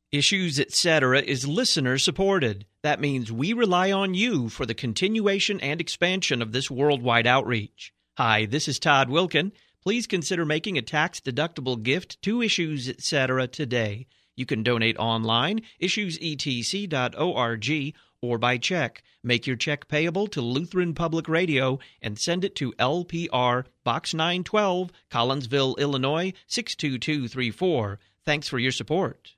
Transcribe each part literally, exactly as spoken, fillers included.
Issues, et cetera is listener-supported. That means we rely on you for the continuation and expansion of this worldwide outreach. Hi, this is Todd Wilkin. Please consider making a tax-deductible gift to Issues, et cetera today. You can donate online, issues e t c dot org, or by check. Make your check payable to Lutheran Public Radio and send it to L P R, Box nine twelve, Collinsville, Illinois, six two two three four. Thanks for your support.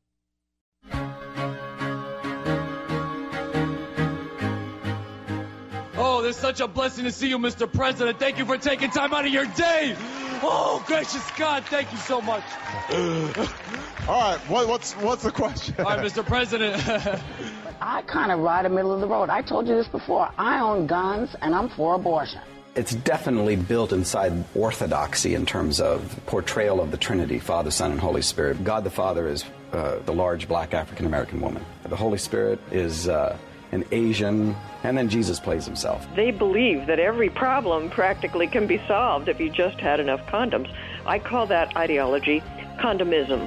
Oh, it's such a blessing to see you, Mister President. Thank you for taking time out of your day. Oh, gracious God, thank you so much. All right, what, what's what's the question? All right, Mister President. I kind of ride the middle of the road. I told you this before. I own guns, and I'm for abortion. It's definitely built inside orthodoxy in terms of portrayal of the Trinity, Father, Son, and Holy Spirit. God the Father is uh, the large black African-American woman. The Holy Spirit is uh, an Asian, and then Jesus plays himself. They believe that every problem practically can be solved if you just had enough condoms. I call that ideology condomism.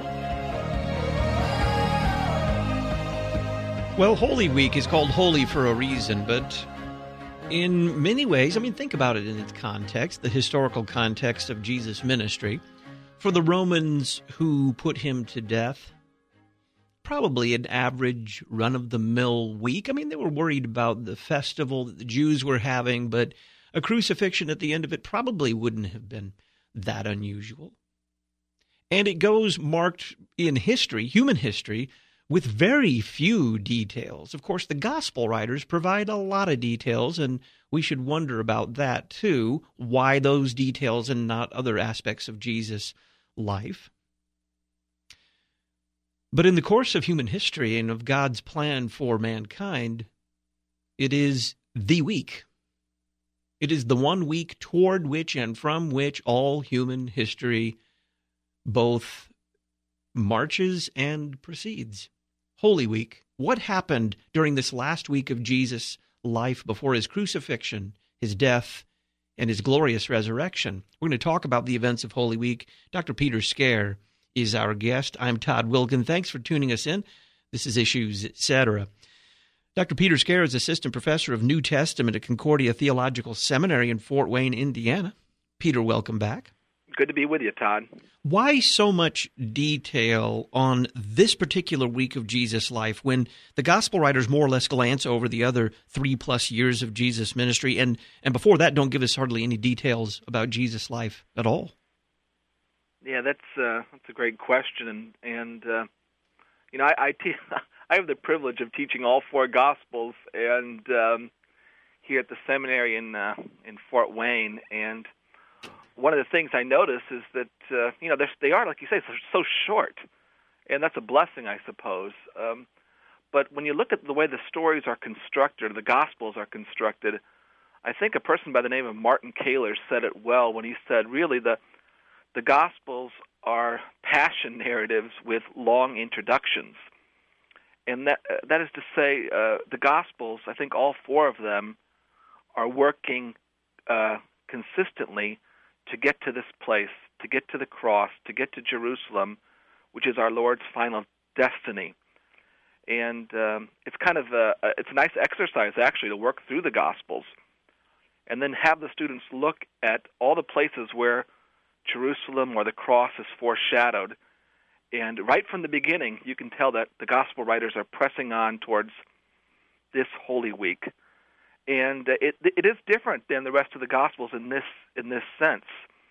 Well, Holy Week is called holy for a reason, but in many ways, I mean, think about it in its context, the historical context of Jesus' ministry. For the Romans who put him to death, probably an average run-of-the-mill week. I mean, they were worried about the festival that the Jews were having, but a crucifixion at the end of it probably wouldn't have been that unusual. And it goes marked in history, human history, with very few details. Of course, the gospel writers provide a lot of details, and we should wonder about that too, why those details and not other aspects of Jesus' life. But in the course of human history and of God's plan for mankind, it is the week. It is the one week toward which and from which all human history both marches and proceeds. Holy Week. What happened during this last week of Jesus' life before his crucifixion, his death, and his glorious resurrection? We're going to talk about the events of Holy Week. Doctor Peter Scaer is our guest. I'm Todd Wilkin. Thanks for tuning us in. This is Issues, et cetera. Doctor Peter Scaer is Assistant Professor of New Testament at Concordia Theological Seminary in Fort Wayne, Indiana. Peter, welcome back. Good to be with you, Todd. Why so much detail on this particular week of Jesus' life when the gospel writers more or less glance over the other three-plus years of Jesus' ministry, and, and before that don't give us hardly any details about Jesus' life at all? Yeah, that's uh, that's a great question, and, and uh, you know, I I, te- I have the privilege of teaching all four Gospels, and um, here at the seminary in uh, in Fort Wayne, and one of the things I notice is that, uh, you know, they are, like you say, so, so short, and that's a blessing, I suppose. Um, but when you look at the way the stories are constructed, the Gospels are constructed, I think a person by the name of Martin Kaler said it well when he said, really, the the Gospels are passion narratives with long introductions. And that uh, that is to say, uh, the Gospels, I think all four of them, are working uh, consistently to get to this place, to get to the cross, to get to Jerusalem, which is our Lord's final destiny. And um, it's kind of a, it's a nice exercise, actually, to work through the Gospels and then have the students look at all the places where Jerusalem or the cross is foreshadowed. And right from the beginning, you can tell that the Gospel writers are pressing on towards this Holy Week. And it it is different than the rest of the Gospels in this in this sense.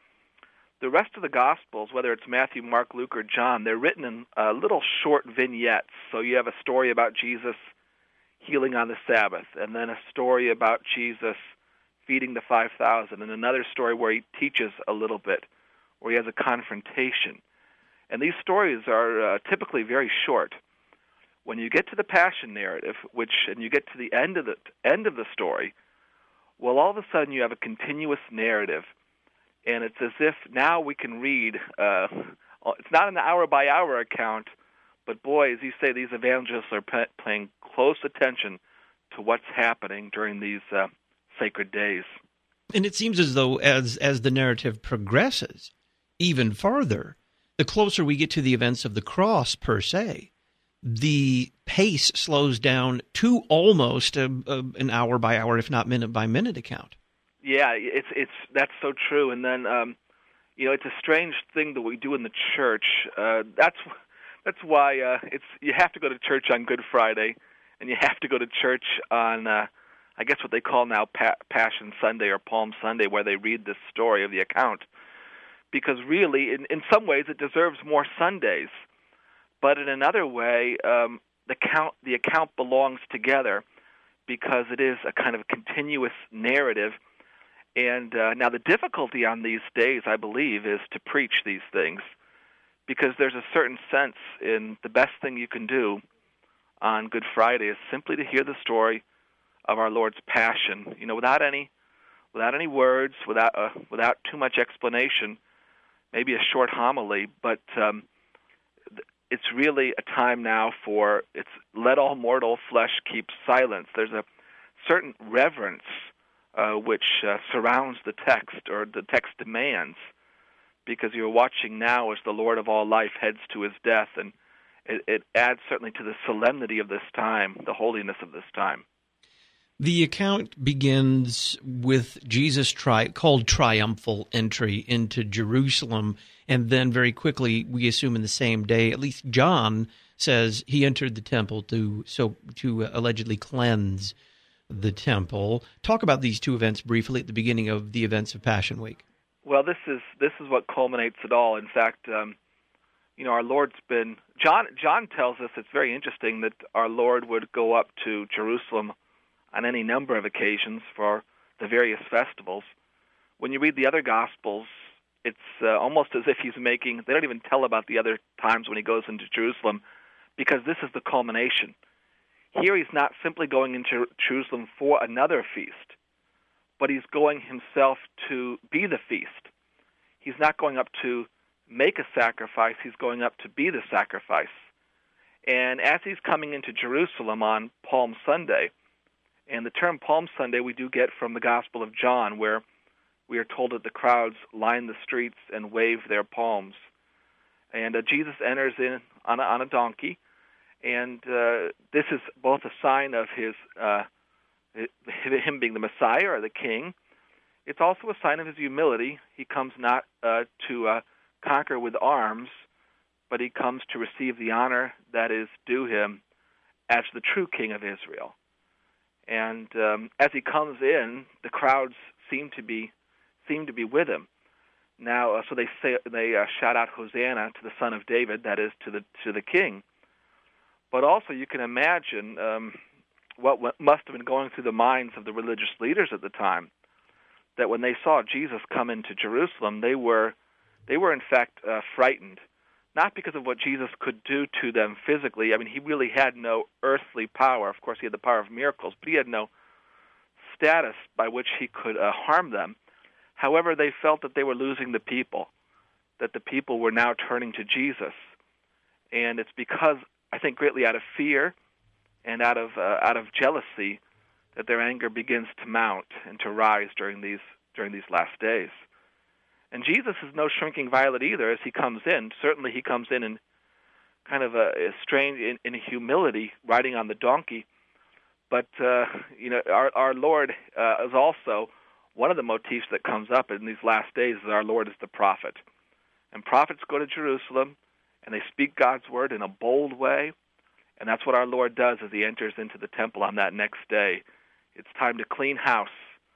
The rest of the Gospels, whether it's Matthew, Mark, Luke, or John, they're written in uh, little short vignettes. So you have a story about Jesus healing on the Sabbath, and then a story about Jesus feeding the five thousand, and another story where he teaches a little bit, where he has a confrontation. And these stories are uh, typically very short. When you get to the Passion narrative, which and you get to the end of the end of the story, well, all of a sudden you have a continuous narrative, and it's as if now we can read. Uh, it's not an hour-by-hour account, but boy, as you say, these evangelists are pe- paying close attention to what's happening during these uh, sacred days. And it seems as though as as the narrative progresses even farther, the closer we get to the events of the cross per se, the pace slows down to almost a, a, an hour by hour, if not minute by minute account. Yeah, it's it's that's so true. And then um, you know, it's a strange thing that we do in the church. Uh, that's that's why uh, it's you have to go to church on Good Friday, and you have to go to church on uh, I guess what they call now pa- Passion Sunday or Palm Sunday, where they read this story of the account. Because really, in, in some ways, it deserves more Sundays. But in another way, um, the, count, the account belongs together because it is a kind of continuous narrative. And uh, now the difficulty on these days, I believe, is to preach these things because there's a certain sense in the best thing you can do on Good Friday is simply to hear the story of our Lord's passion, you know, without any, without any words, without uh, without too much explanation, maybe a short homily, but um, it's really a time now for it's let all mortal flesh keep silence. There's a certain reverence uh, which uh, surrounds the text, or the text demands, because you're watching now as the Lord of all life heads to his death, and it, it adds certainly to the solemnity of this time, the holiness of this time. The account begins with Jesus tri- called triumphal entry into Jerusalem, and then very quickly, we assume in the same day, at least John says he entered the temple to so to allegedly cleanse the temple. Talk about these two events briefly at the beginning of the events of Passion Week. Well, this is this is what culminates it all. In fact, um, you know, our Lord's been John. John tells us it's very interesting that our Lord would go up to Jerusalem on any number of occasions for the various festivals. When you read the other Gospels, it's uh, almost as if he's making, they don't even tell about the other times when he goes into Jerusalem, because this is the culmination. Here he's not simply going into Jerusalem for another feast, but he's going himself to be the feast. He's not going up to make a sacrifice, he's going up to be the sacrifice. And as he's coming into Jerusalem on Palm Sunday, and the term Palm Sunday we do get from the Gospel of John, where we are told that the crowds line the streets and wave their palms. And uh, Jesus enters in on a, on a donkey, and uh, this is both a sign of his uh, him being the Messiah or the King. It's also a sign of his humility. He comes not uh, to uh, conquer with arms, but he comes to receive the honor that is due him as the true King of Israel. And um, as he comes in, the crowds seem to be seem to be with him. Now, uh, so they say they uh, shout out Hosanna to the Son of David, that is to the to the King. But also, you can imagine um, what, what must have been going through the minds of the religious leaders at the time. That when they saw Jesus come into Jerusalem, they were they were in fact uh, frightened. Not because of what Jesus could do to them physically. I mean, he really had no earthly power. Of course, he had the power of miracles, but he had no status by which he could uh, harm them. However, they felt that they were losing the people, that the people were now turning to Jesus. And it's because, I think, greatly out of fear and out of uh, out of jealousy that their anger begins to mount and to rise during these during these last days. And Jesus is no shrinking violet either as he comes in. Certainly he comes in in kind of a, a strange, in, in humility, riding on the donkey. But, uh, you know, our, our Lord uh, is also, one of the motifs that comes up in these last days is our Lord is the prophet. And prophets go to Jerusalem, and they speak God's word in a bold way. And that's what our Lord does as he enters into the temple on that next day. It's time to clean house.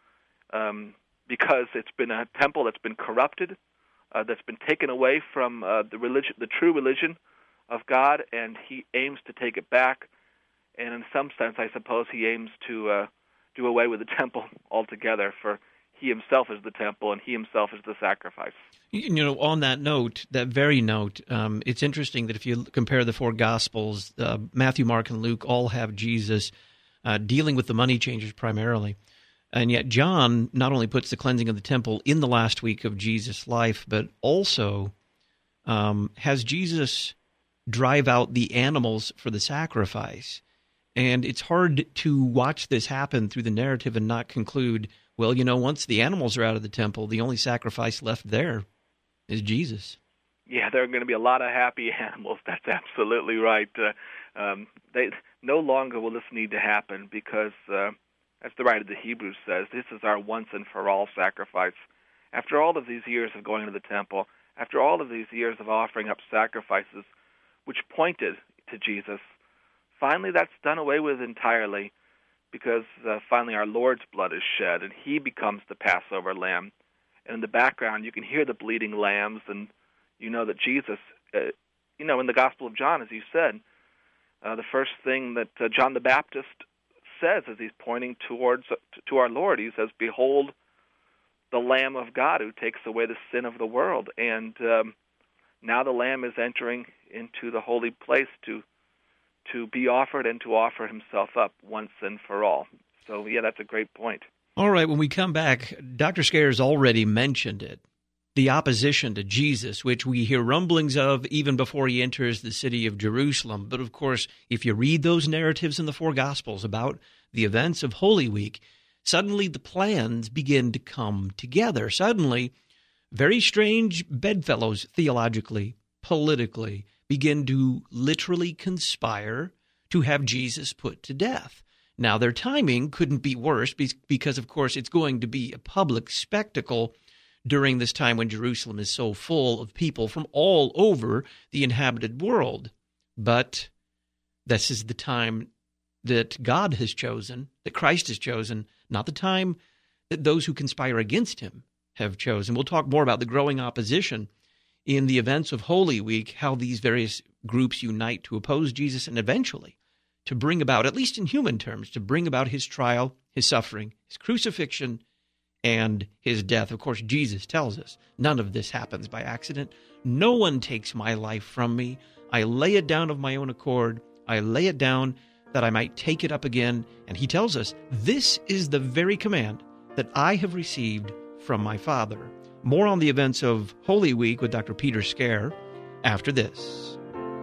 Um because it's been a temple that's been corrupted, uh, that's been taken away from uh, the religion, the true religion of God, and he aims to take it back. And in some sense, I suppose he aims to uh, do away with the temple altogether, for he himself is the temple and he himself is the sacrifice. You know, on that note, that very note, um, it's interesting that if you compare the four Gospels, uh, Matthew, Mark, and Luke all have Jesus uh, dealing with the money changers primarily. And yet John not only puts the cleansing of the temple in the last week of Jesus' life, but also um, has Jesus drive out the animals for the sacrifice. And it's hard to watch this happen through the narrative and not conclude, well, you know, once the animals are out of the temple, the only sacrifice left there is Jesus. Yeah, there are going to be a lot of happy animals. That's absolutely right. Uh, um, they no longer will this need to happen because, uh, as the writer of the Hebrews says, this is our once and for all sacrifice. After all of these years of going to the temple, after all of these years of offering up sacrifices which pointed to Jesus, finally that's done away with entirely, because uh, finally our Lord's blood is shed, and he becomes the Passover lamb. And in the background, you can hear the bleeding lambs, and you know that Jesus, uh, you know, in the Gospel of John, as you said, uh, the first thing that uh, John the Baptist says as he's pointing towards uh, to our Lord, he says, "Behold, the Lamb of God who takes away the sin of the world." And um, now the Lamb is entering into the holy place to to be offered and to offer himself up once and for all. So, yeah, that's a great point. All right, when we come back, Doctor Scares already mentioned it, the opposition to Jesus, which we hear rumblings of even before he enters the city of Jerusalem. But, of course, if you read those narratives in the four Gospels about the events of Holy Week, suddenly the plans begin to come together. Suddenly, very strange bedfellows theologically, politically, begin to literally conspire to have Jesus put to death. Now, their timing couldn't be worse because, of course, it's going to be a public spectacle during this time when Jerusalem is so full of people from all over the inhabited world. But this is the time that God has chosen, that Christ has chosen, not the time that those who conspire against him have chosen. We'll talk more about the growing opposition in the events of Holy Week, how these various groups unite to oppose Jesus and eventually to bring about, at least in human terms, to bring about his trial, his suffering, his crucifixion, and his death. Of course, Jesus tells us none of this happens by accident. No one takes my life from me. I lay it down of my own accord. I lay it down that I might take it up again. And he tells us, this is the very command that I have received from my Father. More on the events of Holy Week with Doctor Peter Scare after this.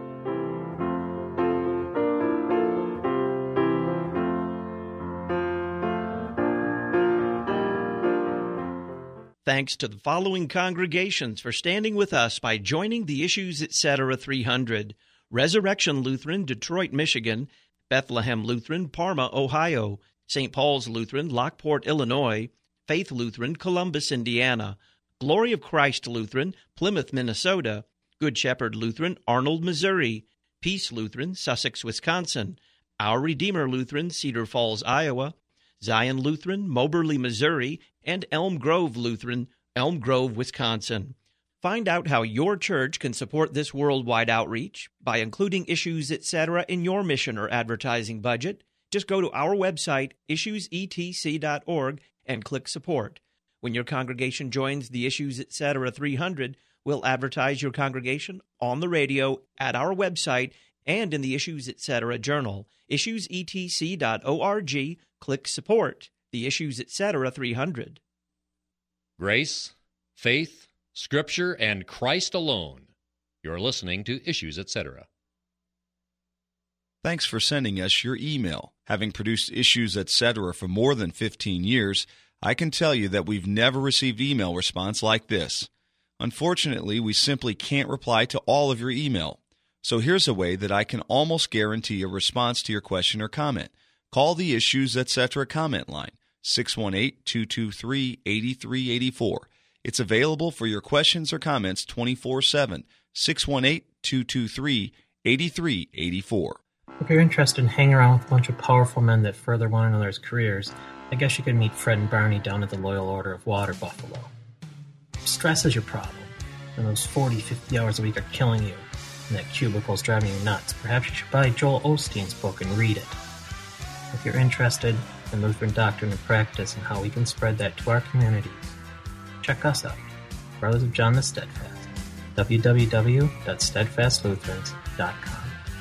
Thanks to the following congregations for standing with us by joining the Issues Etc. three hundred. Resurrection Lutheran, Detroit, Michigan; Bethlehem Lutheran, Parma, Ohio; Saint Paul's Lutheran, Lockport, Illinois; Faith Lutheran, Columbus, Indiana; Glory of Christ Lutheran, Plymouth, Minnesota; Good Shepherd Lutheran, Arnold, Missouri; Peace Lutheran, Sussex, Wisconsin; Our Redeemer Lutheran, Cedar Falls, Iowa; Zion Lutheran, Moberly, Missouri; and Elm Grove Lutheran, Elm Grove, Wisconsin. Find out how your church can support this worldwide outreach by including Issues Etc. in your mission or advertising budget. Just go to our website, issues e t c dot org, and click Support. When your congregation joins the Issues Etc. three hundred, we'll advertise your congregation on the radio, at our website, and in the Issues Etc. journal. issues e t c dot org, click Support. The Issues Etc. three hundred. Grace, faith, Scripture, and Christ alone. You're listening to Issues Etc. Thanks for sending us your email. Having produced Issues Etc. for more than fifteen years, I can tell you that we've never received email response like this. Unfortunately, we simply can't reply to all of your email. So here's a way that I can almost guarantee a response to your question or comment. Call the Issues Etc. comment line, six one eight, two two three, eight three eight four. It's available for your questions or comments twenty-four seven, six one eight, two two three, eight three eight four. If you're interested in hanging around with a bunch of powerful men that further one another's careers, I guess you could meet Fred and Barney down at the Loyal Order of Water Buffalo. Stress is your problem, and those forty, fifty hours a week are killing you, and that cubicle's driving you nuts. Perhaps you should buy Joel Osteen's book and read it. If you're interested in Lutheran doctrine and practice and how we can spread that to our communities, check us out, Brothers of John the Steadfast, w w w dot steadfast lutherans dot com.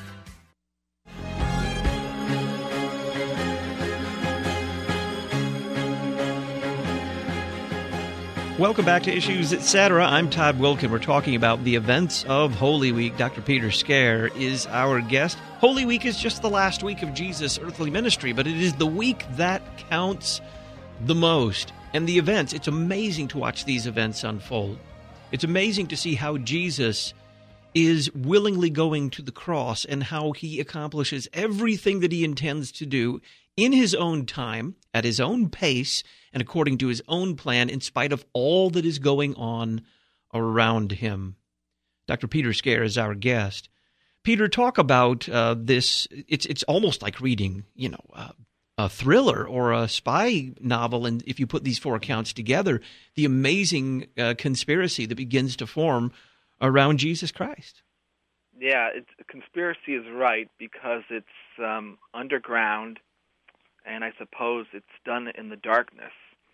Welcome back to Issues Etc. I'm Todd Wilkin. We're talking about the events of Holy Week. Doctor Peter Scare is our guest. Holy Week is just the last week of Jesus' earthly ministry, but it is the week that counts the most. And the events, it's amazing to watch these events unfold. It's amazing to see how Jesus is willingly going to the cross and how he accomplishes everything that he intends to do in his own time, at his own pace, and according to his own plan, in spite of all that is going on around him. Doctor Peter Scaer is our guest. Peter, talk about uh, this. It's it's almost like reading, you know, uh, a thriller or a spy novel, and if you put these four accounts together, the amazing uh, conspiracy that begins to form around Jesus Christ. Yeah, it's, conspiracy is right because it's um, underground, and I suppose it's done in the darkness.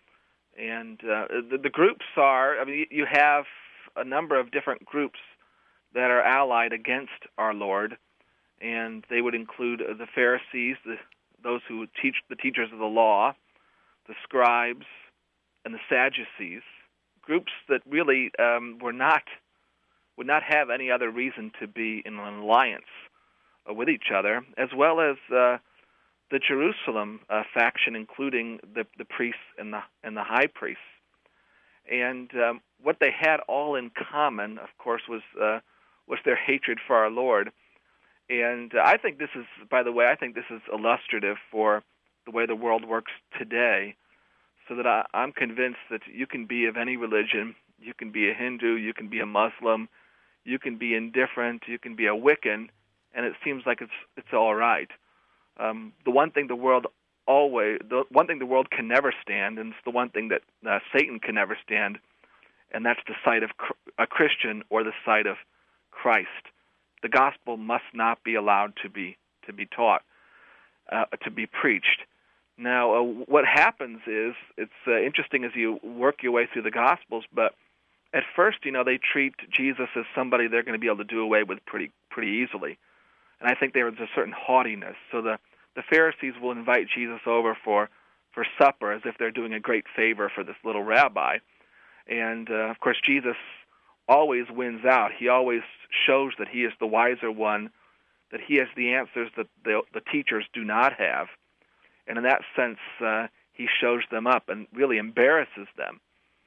And uh, the, the groups are, I mean, you have a number of different groups that are allied against our Lord, and they would include the Pharisees, the, those who teach the teachers of the law, the scribes, and the Sadducees, groups that really um, were not would not have any other reason to be in an alliance uh, with each other, as well as uh, the Jerusalem uh, faction, including the, the priests and the and the high priests. And um, what they had all in common, of course, was uh, was their hatred for our Lord. And uh, I think this is, by the way, I think this is illustrative for the way the world works today, so that I, I'm convinced that you can be of any religion, you can be a Hindu, you can be a Muslim, you can be indifferent, you can be a Wiccan, and it seems like it's it's all right. Um, the one thing the world always, the one thing the world can never stand, and it's the one thing that uh, Satan can never stand, and that's the sight of a Christian or the sight of Christ. The gospel must not be allowed to be to be taught, uh, to be preached. Now, uh, what happens is, it's uh, interesting as you work your way through the Gospels, but at first, you know, they treat Jesus as somebody they're going to be able to do away with pretty pretty easily. And I think there is a certain haughtiness. So the, the Pharisees will invite Jesus over for, for supper as if they're doing a great favor for this little rabbi. And, uh, of course, Jesus always wins out. He always shows that he is the wiser one, that he has the answers that the, the teachers do not have. And in that sense, uh, he shows them up and really embarrasses them.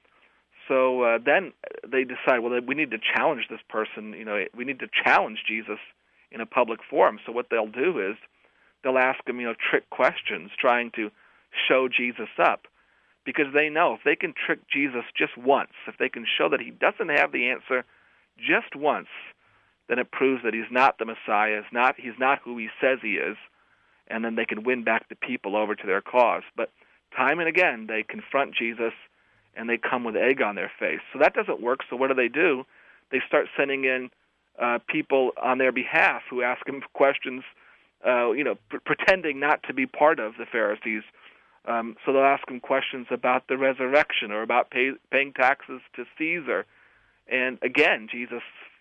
So uh, then they decide, well, we need to challenge this person. You know, we need to challenge Jesus in a public forum. So what they'll do is they'll ask him, you know, trick questions, trying to show Jesus up, because they know if they can trick Jesus just once, if they can show that he doesn't have the answer just once, then it proves that he's not the Messiah, is not he's not who he says he is, and then they can win back the people over to their cause. But time and again, they confront Jesus, and they come with egg on their face. So that doesn't work. So what do they do? They start sending in uh, people on their behalf who ask him questions, uh, you know, pr- pretending not to be part of the Pharisees. Um, so they'll ask him questions about the resurrection or about pay, paying taxes to Caesar. And again, Jesus,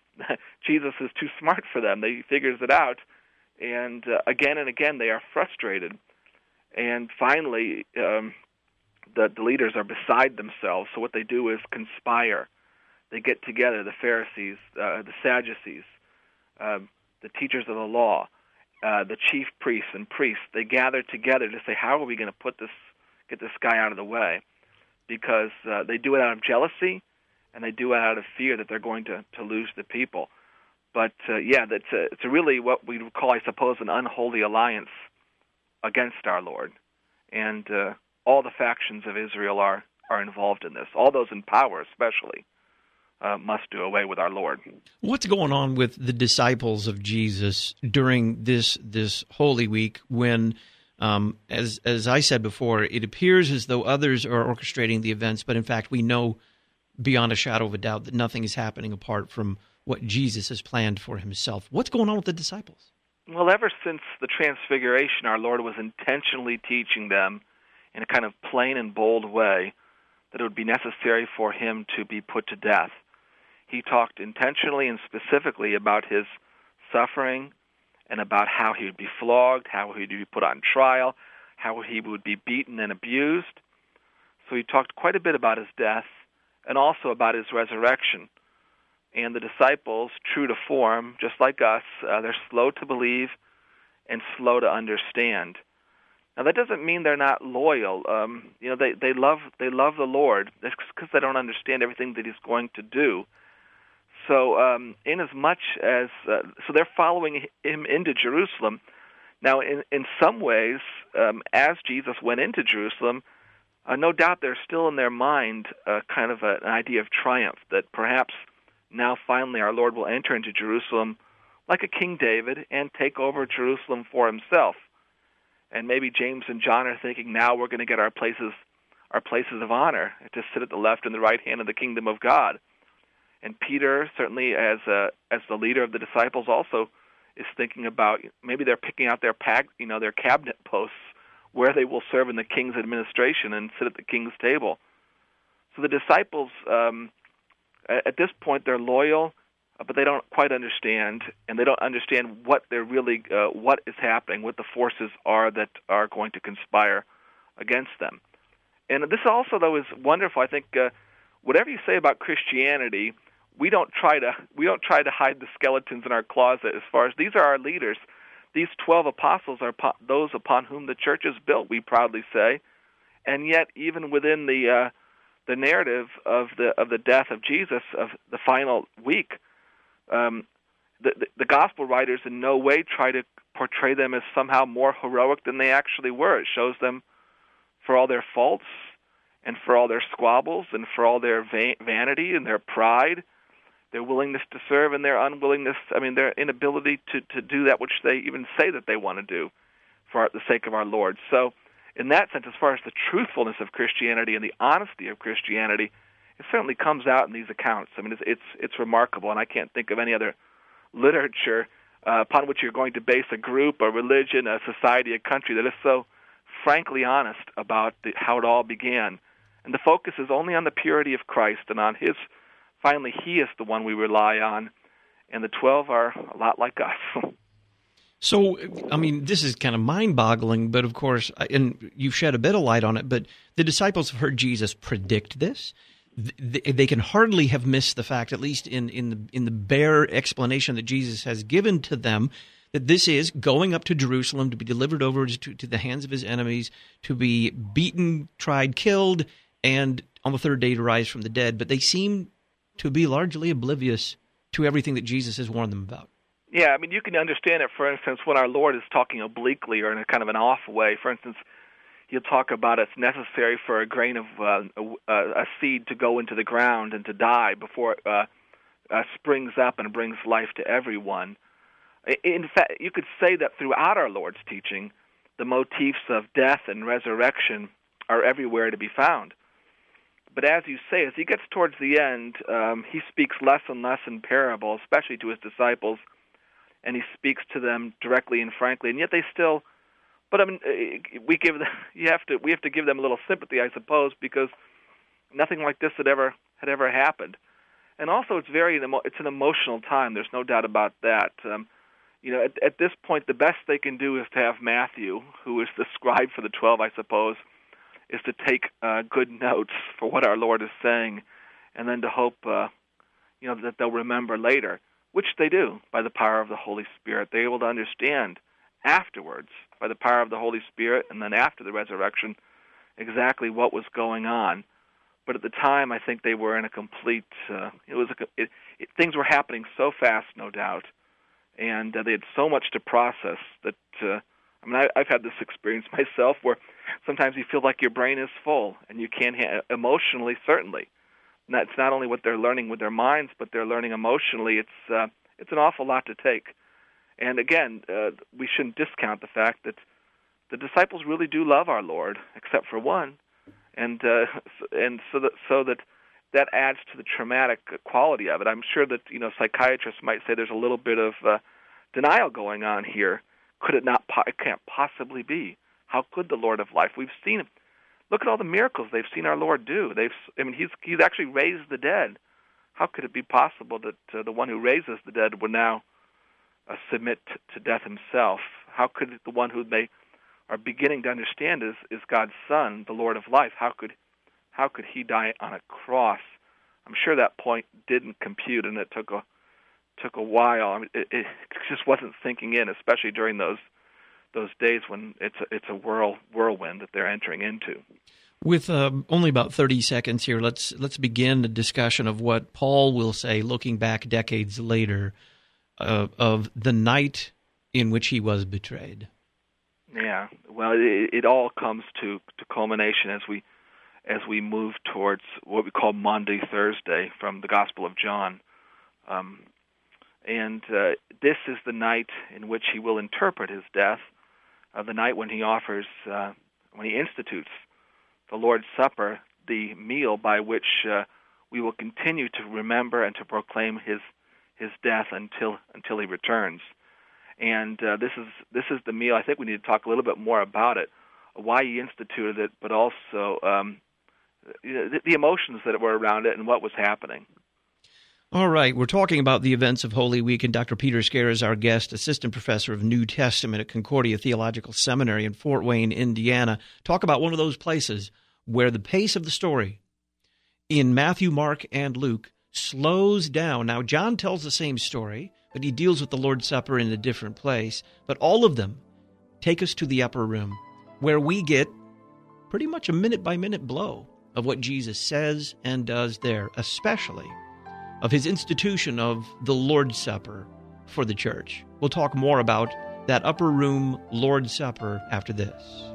Jesus is too smart for them. They figures it out, and uh, again and again they are frustrated. And finally, um, the, the leaders are beside themselves. So what they do is conspire. They get together, the Pharisees, uh, the Sadducees, um, the teachers of the law, uh, the chief priests and priests. They gather together to say, how are we going to put this, get this guy out of the way? Because uh, they do it out of jealousy, and they do it out of fear that they're going to, to lose the people. But uh, yeah, that's a, it's a really what we would call, I suppose, an unholy alliance against our Lord. And uh, all the factions of Israel are, are involved in this. All those in power especially uh, must do away with our Lord. What's going on with the disciples of Jesus during this this Holy Week when, um, as as I said before, it appears as though others are orchestrating the events, but in fact we know beyond a shadow of a doubt that nothing is happening apart from what Jesus has planned for himself. What's going on with the disciples? Well, ever since the Transfiguration, our Lord was intentionally teaching them in a kind of plain and bold way that it would be necessary for him to be put to death. He talked intentionally and specifically about his suffering and about how he would be flogged, how he would be put on trial, how he would be beaten and abused. So he talked quite a bit about his death and also about his resurrection. And the disciples, true to form, just like us, uh, they're slow to believe and slow to understand. Now, that doesn't mean they're not loyal. Um, you know, they, they love they love the Lord. That's because they don't understand everything that he's going to do. So, um, in as much as uh, so, they're following him into Jerusalem. Now, in in some ways, um, as Jesus went into Jerusalem, uh, no doubt there's still in their mind uh, kind of a, an idea of triumph that perhaps now finally our Lord will enter into Jerusalem like a King David and take over Jerusalem for himself. And maybe James and John are thinking, now we're going to get our places, our places of honor, to sit at the left and the right hand of the kingdom of God. And Peter, certainly as a, as the leader of the disciples, also is thinking about maybe they're picking out their pack, you know, their cabinet posts where they will serve in the king's administration and sit at the king's table. So the disciples, um, at this point, they're loyal, but they don't quite understand, and they don't understand what they're really, uh, what is happening, what the forces are that are going to conspire against them. And this also, though, is wonderful. I think uh, whatever you say about Christianity, we don't try to we don't try to hide the skeletons in our closet. As far as these are our leaders, these twelve apostles are po- those upon whom the church is built. We proudly say, and yet even within the uh, the narrative of the of the death of Jesus, of the final week. Um, the, the, the gospel writers in no way try to portray them as somehow more heroic than they actually were. It shows them for all their faults and for all their squabbles and for all their va- vanity and their pride, their willingness to serve and their unwillingness, I mean, their inability to, to do that which they even say that they want to do for the sake of our Lord. So in that sense, as far as the truthfulness of Christianity and the honesty of Christianity, it certainly comes out in these accounts. I mean, it's it's, it's remarkable, and I can't think of any other literature uh, upon which you're going to base a group, a religion, a society, a country that is so frankly honest about the, how it all began. And the focus is only on the purity of Christ and on His, finally, He is the one we rely on, and the twelve are a lot like us. So, I mean, this is kind of mind-boggling, but of course, and you've shed a bit of light on it, but the disciples have heard Jesus predict this. They can hardly have missed the fact, at least in, in the in the bare explanation that Jesus has given to them, that this is going up to Jerusalem to be delivered over to, to the hands of his enemies, to be beaten, tried, killed, and on the third day to rise from the dead. But they seem to be largely oblivious to everything that Jesus has warned them about. Yeah, I mean, you can understand it, for instance, when our Lord is talking obliquely or in a kind of an off way. For instance, he'll talk about it's necessary for a grain of uh, a, a seed to go into the ground and to die before it uh, uh, springs up and brings life to everyone. In fact, you could say that throughout our Lord's teaching, the motifs of death and resurrection are everywhere to be found. But as you say, as he gets towards the end, um, he speaks less and less in parable, especially to his disciples, and he speaks to them directly and frankly, and yet they still... But I mean, we give them, you have to we have to give them a little sympathy, I suppose, because nothing like this had ever had ever happened. And also, it's very it's an emotional time. There's no doubt about that. Um, you know, at, at this point, the best they can do is to have Matthew, who is the scribe for the twelve, I suppose, is to take uh, good notes for what our Lord is saying, and then to hope, uh, you know, that they'll remember later, which they do by the power of the Holy Spirit. They're able to understand afterwards, by the power of the Holy Spirit, and then after the resurrection, exactly what was going on. But at the time, I think they were in a complete, uh, it was a, it, it, things were happening so fast, no doubt, and uh, they had so much to process that, uh, I mean, I, I've had this experience myself where sometimes you feel like your brain is full, and you can't, ha- emotionally, certainly. And that's not only what they're learning with their minds, but they're learning emotionally. It's, uh, it's an awful lot to take. And again, uh, we shouldn't discount the fact that the disciples really do love our Lord, except for one, and uh, and so that so that that adds to the traumatic quality of it. I'm sure that you know psychiatrists might say there's a little bit of uh, denial going on here. Could it not? Po- it can't possibly be. How could the Lord of life? We've seen him. Look at all the miracles they've seen our Lord do. They've. I mean, he's he's actually raised the dead. How could it be possible that uh, the one who raises the dead would now Uh, submit t- to death himself? How could the one who they are beginning to understand is, is God's Son, the Lord of life? How could how could he die on a cross? I'm sure that point didn't compute, and it took a took a while. I mean, it, it just wasn't sinking in, especially during those those days when it's a, it's a whirl whirlwind that they're entering into. With uh, only about thirty seconds here, let's let's begin a discussion of what Paul will say, looking back decades later, uh, of the night in which he was betrayed. Yeah, well, it, it all comes to, to culmination as we as we move towards what we call Maundy Thursday from the Gospel of John. Um, and uh, this is the night in which he will interpret his death, uh, the night when he offers, uh, when he institutes the Lord's Supper, the meal by which uh, we will continue to remember and to proclaim his his death until until he returns. And uh, this is this is the meal. I think we need to talk a little bit more about it, why he instituted it, but also um, the, the emotions that were around it and what was happening. All right, we're talking about the events of Holy Week, and Doctor Peter Scaer is our guest, assistant professor of New Testament at Concordia Theological Seminary in Fort Wayne, Indiana. Talk about one of those places where the pace of the story in Matthew, Mark, and Luke slows down. Now, John tells the same story, but he deals with the Lord's Supper in a different place. But all of them take us to the upper room, where we get pretty much a minute-by-minute blow of what Jesus says and does there, especially of his institution of the Lord's Supper for the church. We'll talk more about that upper room Lord's Supper after this.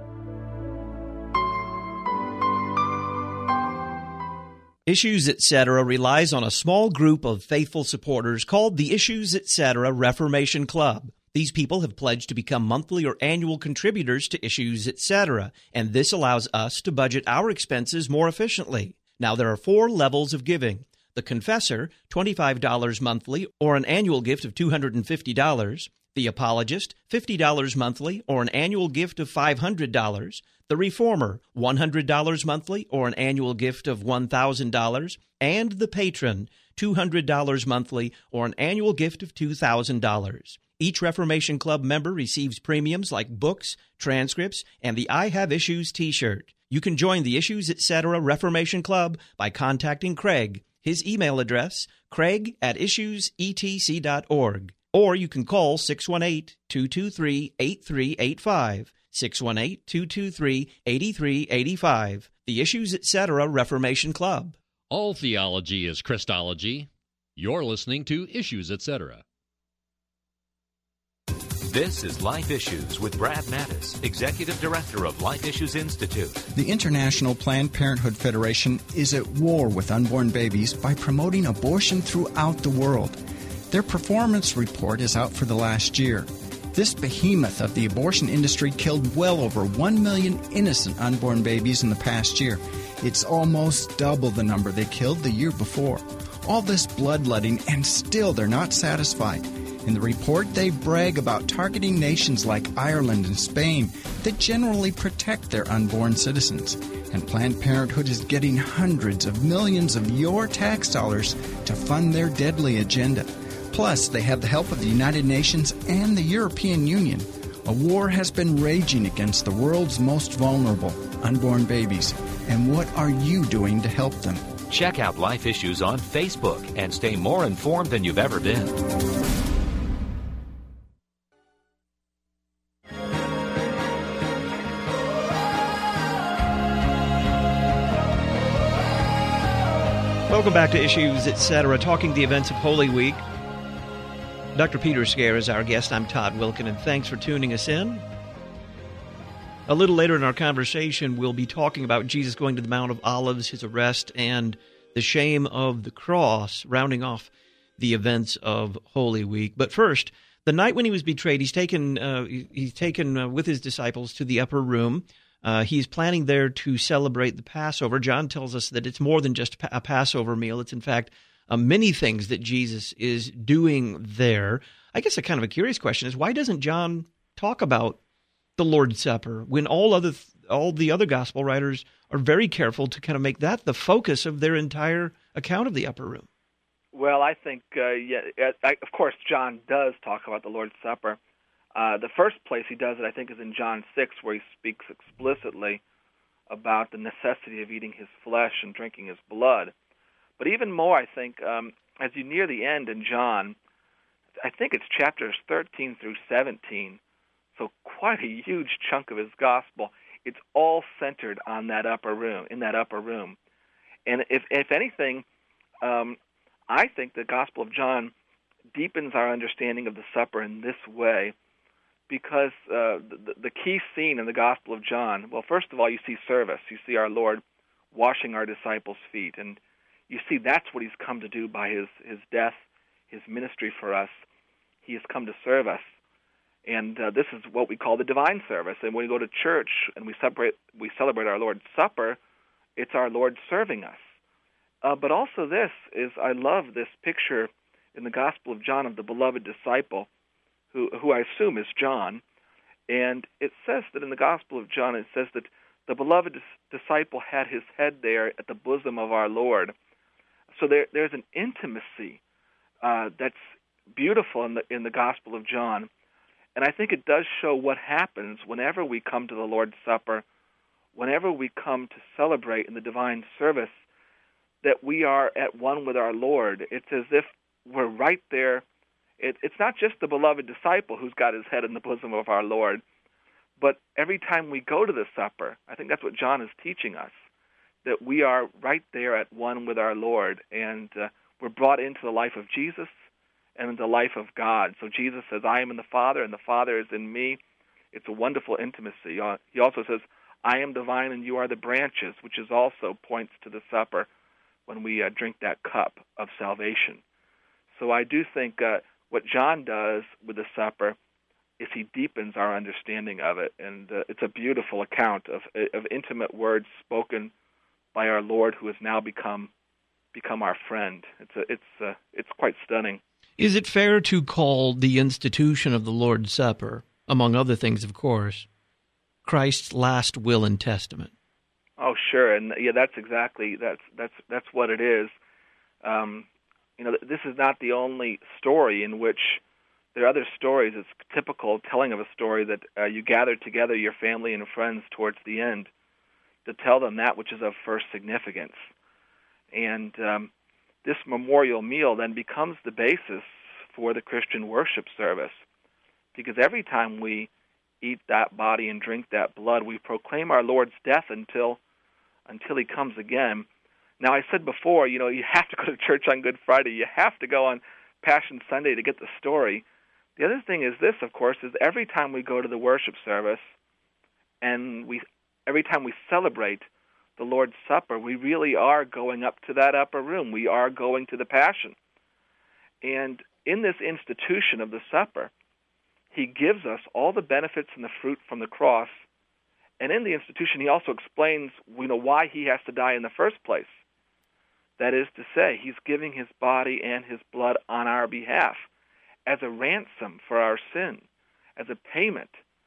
Issues Etc. relies on a small group of faithful supporters called the Issues Etc. Reformation Club. These people have pledged to become monthly or annual contributors to Issues Etc., and this allows us to budget our expenses more efficiently. Now, there are four levels of giving. The Confessor, twenty-five dollars monthly or an annual gift of two hundred fifty dollars. The Apologist, fifty dollars monthly or an annual gift of five hundred dollars. The Reformer, one hundred dollars monthly or an annual gift of one thousand dollars. And the Patron, two hundred dollars monthly or an annual gift of two thousand dollars. Each Reformation Club member receives premiums like books, transcripts, and the I Have Issues t-shirt. You can join the Issues Etc. Reformation Club by contacting Craig. His email address, craig at issues e t c dot org. Or you can call six one eight, two two three, eight three eight five, six one eight, two two three, eight three eight five. The Issues Etc. Reformation Club. All theology is Christology. You're listening to Issues Etc. This is Life Issues with Brad Mattis, Executive Director of Life Issues Institute. The International Planned Parenthood Federation is at war with unborn babies by promoting abortion throughout the world. Their performance report is out for the last year. This behemoth of the abortion industry killed well over one million innocent unborn babies in the past year. It's almost double the number they killed the year before. All this bloodletting, and still they're not satisfied. In the report, they brag about targeting nations like Ireland and Spain that generally protect their unborn citizens. And Planned Parenthood is getting hundreds of millions of your tax dollars to fund their deadly agenda. Plus, they have the help of the United Nations and the European Union. A war has been raging against the world's most vulnerable, unborn babies. And what are you doing to help them? Check out Life Issues on Facebook and stay more informed than you've ever been. Welcome back to Issues Etc., talking the events of Holy Week. Doctor Peter Scaer is our guest. I'm Todd Wilkin, and thanks for tuning us in. A little later in our conversation, we'll be talking about Jesus going to the Mount of Olives, his arrest, and the shame of the cross, rounding off the events of Holy Week. But first, the night when he was betrayed, he's taken uh, he's taken uh, with his disciples to the upper room. Uh, he's planning there to celebrate the Passover. John tells us that it's more than just a Passover meal. It's, in fact, uh, many things that Jesus is doing there. I guess a kind of a curious question is, why doesn't John talk about the Lord's Supper when all other all the other gospel writers are very careful to kind of make that the focus of their entire account of the upper room? Well, I think, uh, yeah, I, of course, John does talk about the Lord's Supper. Uh, the first place he does it, I think, is in John six, where he speaks explicitly about the necessity of eating his flesh and drinking his blood. But even more, I think, um, as you near the end in John, I think it's chapters thirteen through seventeen, So quite a huge chunk of his gospel, it's all centered on that upper room, in that upper room. And if if anything, um, I think the Gospel of John deepens our understanding of the supper in this way, because uh, the, the key scene in the Gospel of John, well, first of all, you see service. You see our Lord washing our disciples' feet, and you see that's what he's come to do by his, his death, his ministry for us. He has come to serve us. And uh, this is what we call the divine service. And when we go to church and we celebrate, we celebrate our Lord's Supper, it's our Lord serving us. Uh, but also this is, I love this picture in the Gospel of John of the beloved disciple, who, who I assume is John. And it says that in the Gospel of John, it says that the beloved dis- disciple had his head there at the bosom of our Lord. So there, there's an intimacy uh, that's beautiful in the in the Gospel of John. And I think it does show what happens whenever we come to the Lord's Supper, whenever we come to celebrate in the divine service, that we are at one with our Lord. It's as if we're right there. It, it's not just the beloved disciple who's got his head in the bosom of our Lord, but every time we go to the supper, I think that's what John is teaching us, that we are right there at one with our Lord, and uh, we're brought into the life of Jesus and in the life of God. So Jesus says, I am in the Father, and the Father is in me. It's a wonderful intimacy. Uh, he also says, I am the vine, and you are the branches, which is also points to the supper when we uh, drink that cup of salvation. So I do think uh, what John does with the supper is he deepens our understanding of it, and uh, it's a beautiful account of of intimate words spoken by our Lord, who has now become become our friend. It's a, it's uh, it's quite stunning. Is it fair to call the institution of the Lord's Supper, among other things, of course, Christ's last will and testament? Oh, sure, and yeah, that's exactly that's that's that's what it is. Um, you know, this is not the only story in which there are other stories. It's typical telling of a story that uh, you gather together your family and friends towards the end to tell them that which is of first significance, and um, this memorial meal then becomes the basis for the Christian worship service, because every time we eat that body and drink that blood, we proclaim our Lord's death until until he comes again. Now, I said before, you know, you have to go to church on Good Friday. You have to go on Passion Sunday to get the story. The other thing is this, of course, is every time we go to the worship service and we every time we celebrate the Lord's Supper, we really are going up to that upper room. We are going to the Passion. And in this institution of the supper, he gives us all the benefits and the fruit from the cross. And in the institution, he also explains, you know, why he has to die in the first place. That is to say, he's giving his body and his blood on our behalf as a ransom for our sin, as a payment.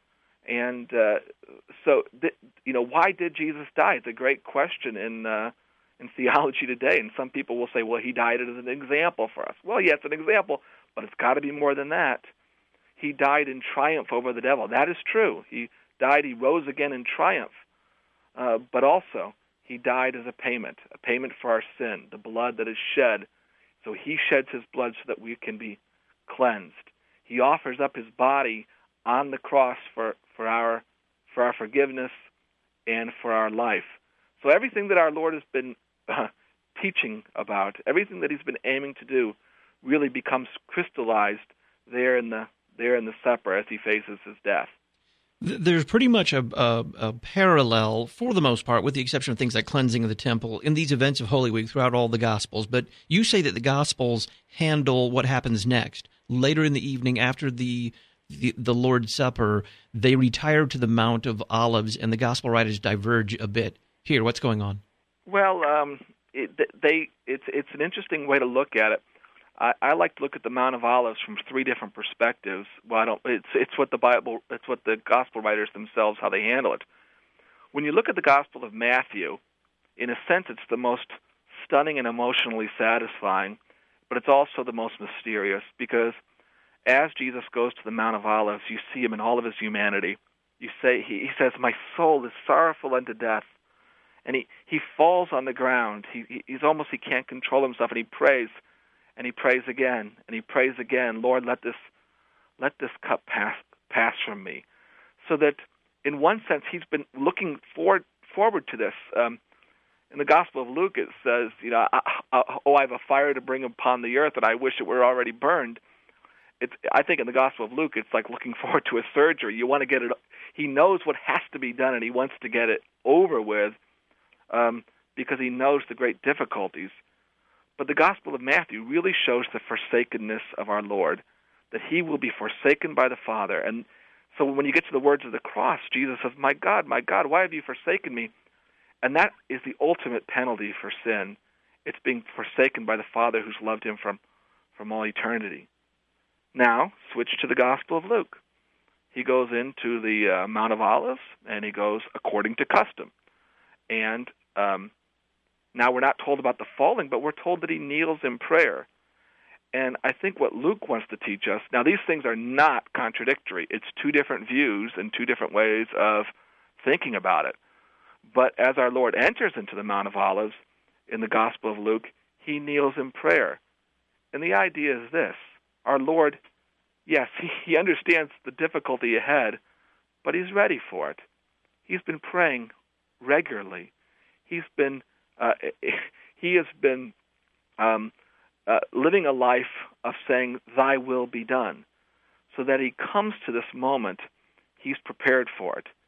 And uh, so, th- you know, why did Jesus die? It's a great question in uh, in theology today. And some people will say, well, he died as an example for us. Well, yes, an example, but it's got to be more than that. He died in triumph over the devil. That is true. He died, he rose again in triumph. Uh, but also, he died as a payment, a payment for our sin, the blood that is shed. So he sheds his blood so that we can be cleansed. He offers up his body on the cross for, for our for our forgiveness and for our life. So everything that our Lord has been uh, teaching about, everything that he's been aiming to do, really becomes crystallized there in the there in the supper as he faces his death. There's pretty much a, a, a parallel, for the most part, with the exception of things like cleansing of the temple, in these events of Holy Week throughout all the Gospels. But you say that the Gospels handle what happens next. Later in the evening, after the, the the Lord's Supper, they retire to the Mount of Olives, and the Gospel writers diverge a bit. Here, what's going on? Well, um, it, they it's it's an interesting way to look at it. I, I like to look at the Mount of Olives from three different perspectives. Well, I don't. It's it's what the Bible, it's what the Gospel writers themselves, how they handle it. When you look at the Gospel of Matthew, in a sense, it's the most stunning and emotionally satisfying, but it's also the most mysterious, because as Jesus goes to the Mount of Olives, you see him in all of his humanity. You say he, he says, "My soul is sorrowful unto death," and he, he falls on the ground. He, he he's almost he can't control himself, and he prays. And he prays again, and he prays again, Lord, let this let this cup pass pass from me. So that, in one sense, he's been looking forward forward to this. Um, in the Gospel of Luke, it says, you know, I, I, oh, I have a fire to bring upon the earth, and I wish it were already burned. It's, I think in the Gospel of Luke, it's like looking forward to a surgery. You want to get it. He knows what has to be done, and he wants to get it over with um, because he knows the great difficulties. But the Gospel of Matthew really shows the forsakenness of our Lord, that he will be forsaken by the Father. And so when you get to the words of the cross, Jesus says, my God, my God, why have you forsaken me? And that is the ultimate penalty for sin. It's being forsaken by the Father who's loved him from, from all eternity. Now, switch to the Gospel of Luke. He goes into the uh, Mount of Olives, and he goes according to custom. And um, now we're not told about the falling, but we're told that he kneels in prayer. And I think what Luke wants to teach us, now these things are not contradictory. It's two different views and two different ways of thinking about it. But as our Lord enters into the Mount of Olives in the Gospel of Luke, he kneels in prayer. And the idea is this. Our Lord, yes, he, he understands the difficulty ahead, but he's ready for it. He's been praying regularly. He's been, uh, he has been um, uh, living a life of saying, thy will be done, so that he comes to this moment, he's prepared for it.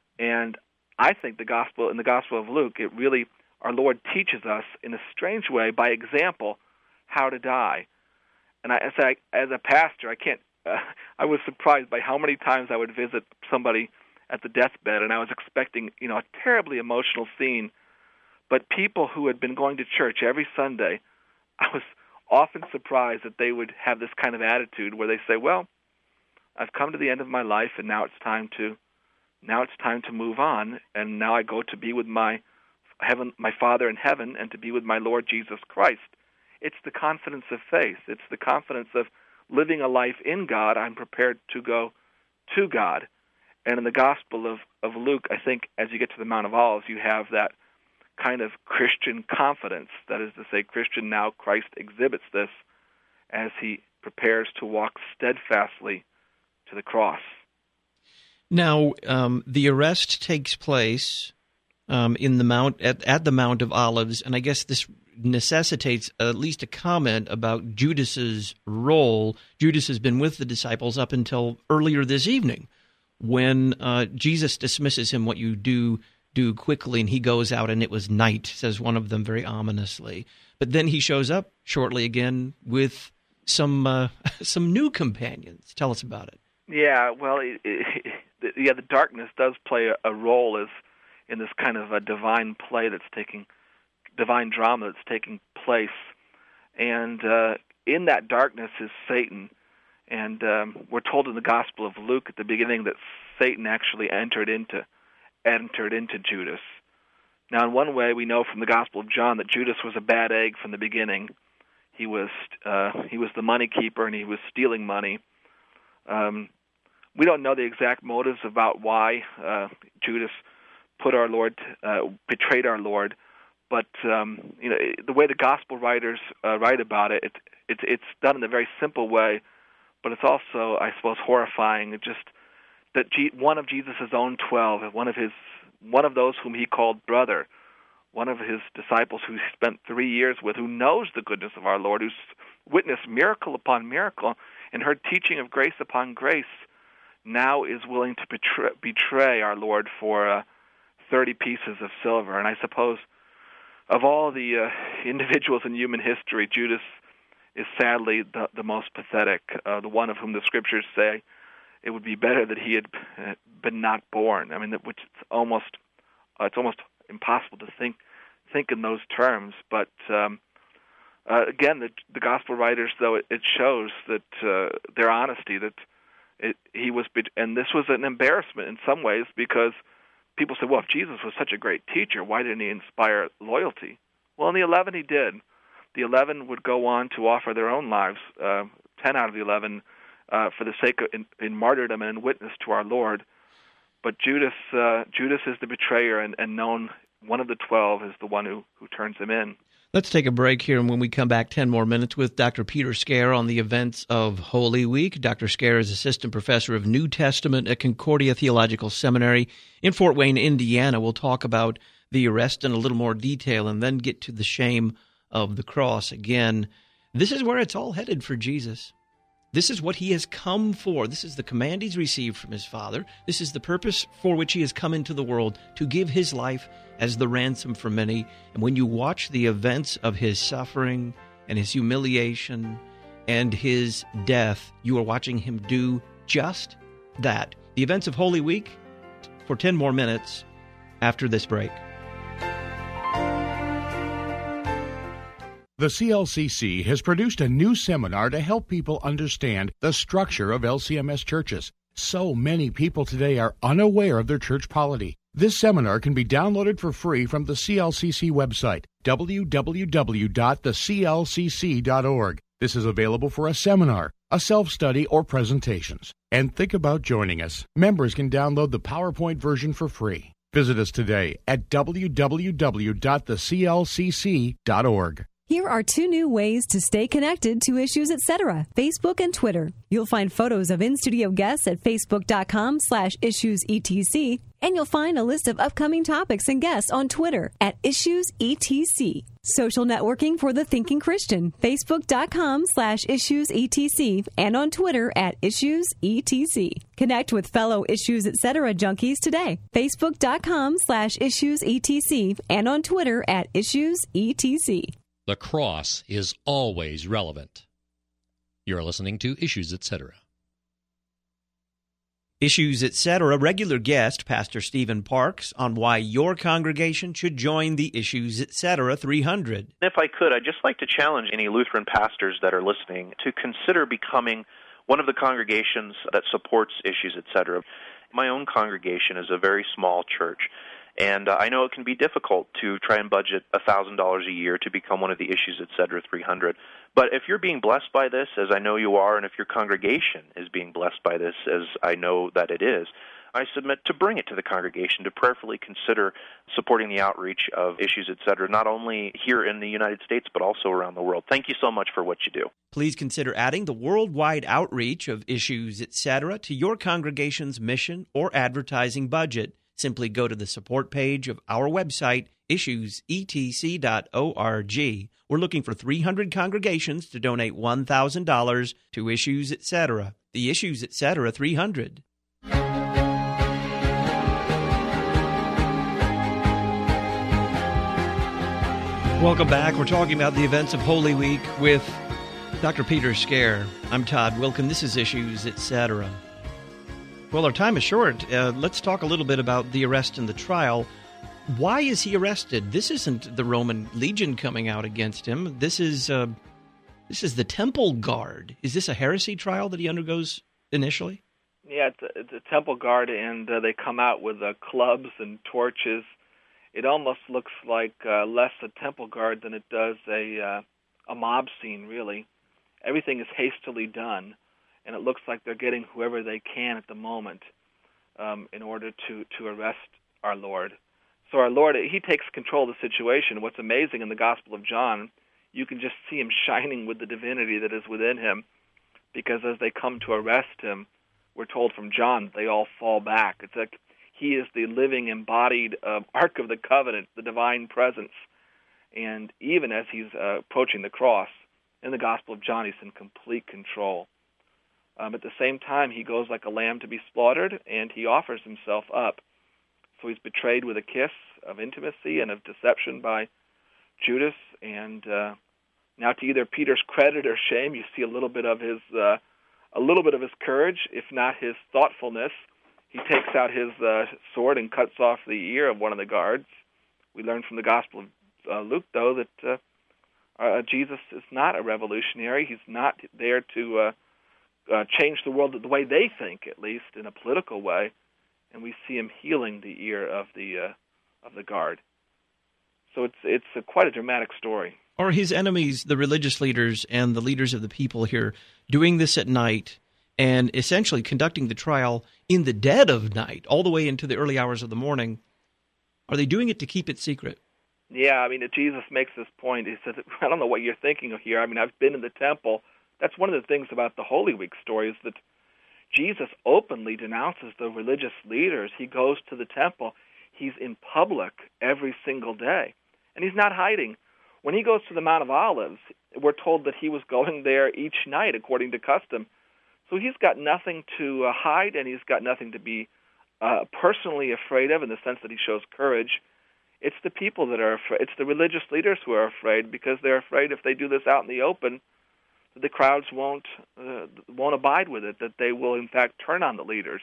And I think the gospel, in the Gospel of Luke, it really, our Lord teaches us in a strange way, by example, how to die. And I, as, I, as a pastor, I can't. Uh, I was surprised by how many times I would visit somebody at the deathbed, and I was expecting, you know, a terribly emotional scene. But people who had been going to church every Sunday, I was often surprised that they would have this kind of attitude where they say, "Well, I've come to the end of my life, and now it's time to, now it's time to move on, and now I go to be with my heaven, my Father in heaven, and to be with my Lord Jesus Christ." It's the confidence of faith. It's the confidence of living a life in God. I'm prepared to go to God. And in the Gospel of, of Luke, I think as you get to the Mount of Olives, you have that kind of Christian confidence. That is to say, Christian now, Christ exhibits this as he prepares to walk steadfastly to the cross. Now, um, the arrest takes place um, in the Mount at, at the Mount of Olives, and I guess this necessitates at least a comment about Judas's role. Judas has been with the disciples up until earlier this evening, when uh, Jesus dismisses him, "What you do, do quickly," and he goes out, and it was night, says one of them very ominously. But then he shows up shortly again with some uh, some new companions. Tell us about it. Yeah, well, it, it, it, yeah, the darkness does play a, a role as in this kind of a divine play that's taking divine drama that's taking place, and uh, in that darkness is Satan. And um, we're told in the Gospel of Luke at the beginning that Satan actually entered into entered into Judas. Now, in one way, we know from the Gospel of John that Judas was a bad egg from the beginning. He was uh, he was the money keeper, and he was stealing money. Um, we don't know the exact motives about why uh, Judas put our Lord uh, betrayed our Lord. But um, you know, the way the gospel writers uh, write about it, it, it, it's done in a very simple way. But it's also, I suppose, horrifying. It just that G- one of Jesus' own twelve, one of his, one of those whom he called brother, one of his disciples who he spent three years with, who knows the goodness of our Lord, who's witnessed miracle upon miracle and heard teaching of grace upon grace, now is willing to betray, betray our Lord for uh, thirty pieces of silver. And I suppose, of all the uh, individuals in human history, Judas is sadly the, the most pathetic, uh, the one of whom the Scriptures say it would be better that he had been not born. I mean, which it's almost uh, it's almost impossible to think think in those terms. But um, uh, again, the, the gospel writers, though, it, it shows that uh, their honesty, that it, he was, and this was an embarrassment in some ways, because people say, well, if Jesus was such a great teacher, why didn't he inspire loyalty? Well, in the eleven, he did. The eleven would go on to offer their own lives, uh, ten out of the eleven, uh, for the sake of in, in martyrdom and in witness to our Lord. But Judas, uh, Judas is the betrayer, and, and known one of the twelve is the one who, who turns him in. Let's take a break here, and when we come back, ten more minutes with Doctor Peter Scaer on the events of Holy Week. Doctor Scaer is Assistant Professor of New Testament at Concordia Theological Seminary in Fort Wayne, Indiana. We'll talk about the arrest in a little more detail and then get to the shame of the cross. Again, this is where it's all headed for Jesus. This is what he has come for. This is the command he's received from his Father. This is the purpose for which he has come into the world, to give his life as the ransom for many. And when you watch the events of his suffering and his humiliation and his death, you are watching him do just that. The events of Holy Week for ten more minutes after this break. The C L C C has produced a new seminar to help people understand the structure of L C M S churches. So many people today are unaware of their church polity. This seminar can be downloaded for free from the C L C C website, w w w dot the c l c c dot org. This is available for a seminar, a self-study, or presentations. And think about joining us. Members can download the PowerPoint version for free. Visit us today at w w w dot the c l c c dot org. Here are two new ways to stay connected to Issues Etc., Facebook and Twitter. You'll find photos of in-studio guests at facebook.com slash issuesetc, and you'll find a list of upcoming topics and guests on Twitter at issuesetc. Social networking for the thinking Christian, facebook.com slash issuesetc, and on Twitter at issuesetc. Connect with fellow Issues Etc. junkies today, facebook.com slash issuesetc, and on Twitter at issuesetc. The cross is always relevant. You're listening to Issues Etc. Issues Etc. regular guest, Pastor Stephen Parks, on why your congregation should join the Issues Etc. three hundred. If I could, I'd just like to challenge any Lutheran pastors that are listening to consider becoming one of the congregations that supports Issues Etc. My own congregation is a very small church. And uh, I know it can be difficult to try and budget one thousand dollars a year to become one of the Issues Etc. three hundred. But if you're being blessed by this, as I know you are, and if your congregation is being blessed by this, as I know that it is, I submit to bring it to the congregation to prayerfully consider supporting the outreach of Issues Etc., not only here in the United States, but also around the world. Thank you so much for what you do. Please consider adding the worldwide outreach of Issues Etc. to your congregation's mission or advertising budget. Simply go to the support page of our website, issues e t c dot org. We're looking for three hundred congregations to donate one thousand dollars to Issues Etc. The Issues Etc. three hundred. Welcome back. We're talking about the events of Holy Week with Doctor Peter Scaer. I'm Todd Wilkin. This is Issues Etc. Well, our time is short. Uh, let's talk a little bit about the arrest and the trial. Why is he arrested? This isn't the Roman legion coming out against him. This is uh, this is the temple guard. Is this a heresy trial that he undergoes initially? Yeah, it's a, it's a temple guard, and uh, they come out with uh, clubs and torches. It almost looks like uh, less a temple guard than it does a uh, a mob scene, really. Everything is hastily done. And it looks like they're getting whoever they can at the moment um, in order to, to arrest our Lord. So our Lord, he takes control of the situation. What's amazing in the Gospel of John, you can just see him shining with the divinity that is within him, because as they come to arrest him, we're told from John, they all fall back. It's like he is the living, embodied uh, Ark of the Covenant, the divine presence. And even as he's uh, approaching the cross, in the Gospel of John, he's in complete control. Um, at the same time, he goes like a lamb to be slaughtered, and he offers himself up. So he's betrayed with a kiss of intimacy and of deception by Judas. And uh, now, to either Peter's credit or shame, you see a little bit of his uh, a little bit of his courage, if not his thoughtfulness. He takes out his uh, sword and cuts off the ear of one of the guards. We learn from the Gospel of uh, Luke, though, that uh, uh, Jesus is not a revolutionary. He's not there to Uh, Uh, change the world the way they think, at least in a political way, and we see him healing the ear of the uh, of the guard. So it's it's a, quite a dramatic story. Are his enemies, the religious leaders and the leaders of the people here, doing this at night and essentially conducting the trial in the dead of night, all the way into the early hours of the morning? Are they doing it to keep it secret? Yeah, I mean, Jesus makes this point. He says, I don't know what you're thinking of here. I mean, I've been in the temple. That's one of the things about the Holy Week story is that Jesus openly denounces the religious leaders. He goes to the temple. He's in public every single day, and he's not hiding. When he goes to the Mount of Olives, we're told that he was going there each night according to custom. So he's got nothing to uh, hide, and he's got nothing to be uh, personally afraid of in the sense that he shows courage. It's the people that are afraid. It's the religious leaders who are afraid because they're afraid if they do this out in the open, the crowds won't uh, won't abide with it, that they will, in fact, turn on the leaders.